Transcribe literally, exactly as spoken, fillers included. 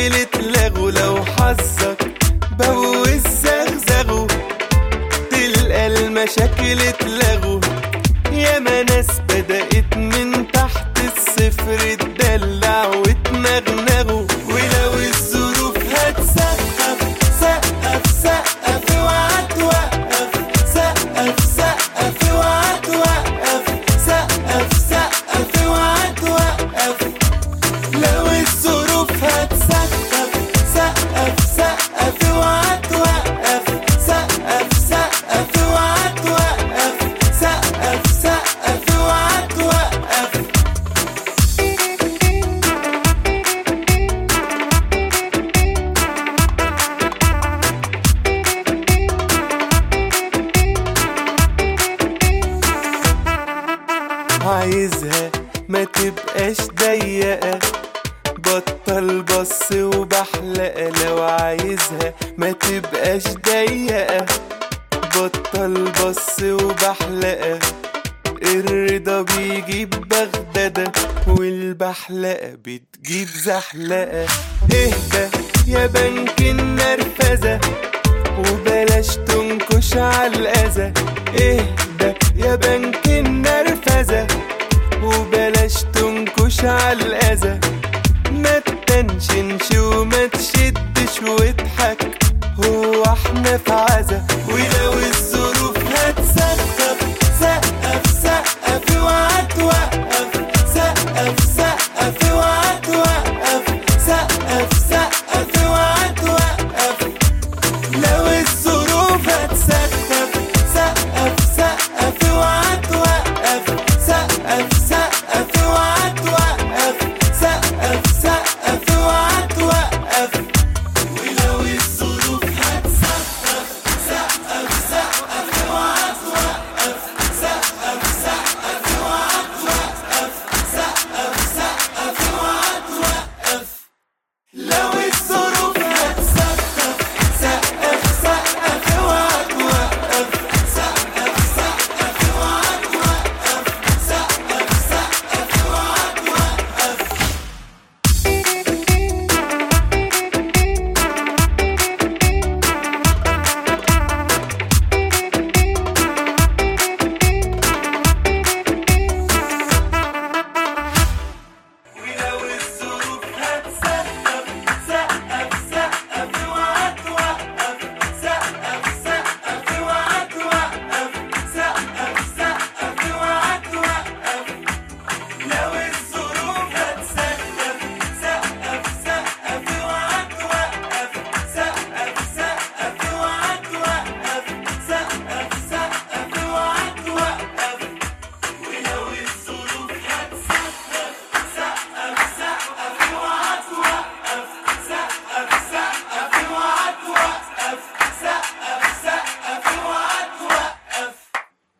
مشاكل اتلغوا، لو حظك بوز زغزغوا تلقى المشاكل اتلغوا. ياما ناس بدأت من تحت الصفر تدلع وتنغنغوا، ولو الظروف هتسقف سقف سقف اوعى توقف، سقف سقف اوعى توقف، سقف سقف اوعى توقف. لو الظروف هتسقف سقف سقف اوعى توقف، سقف سقف اوعى توقف، سقف سقف اوعى توقف. عايزها ما تبقاش ضيقة، بطل بص وبحلقة. لو عايزها ما تبقاش ضيقة، بطل بص وبحلقة. الرضا بيجيب بغدادة والبحلقة بتجيب زحلقة. اهدى يا بنك النرفزة وبلاش تنكش عالأذى، اهدى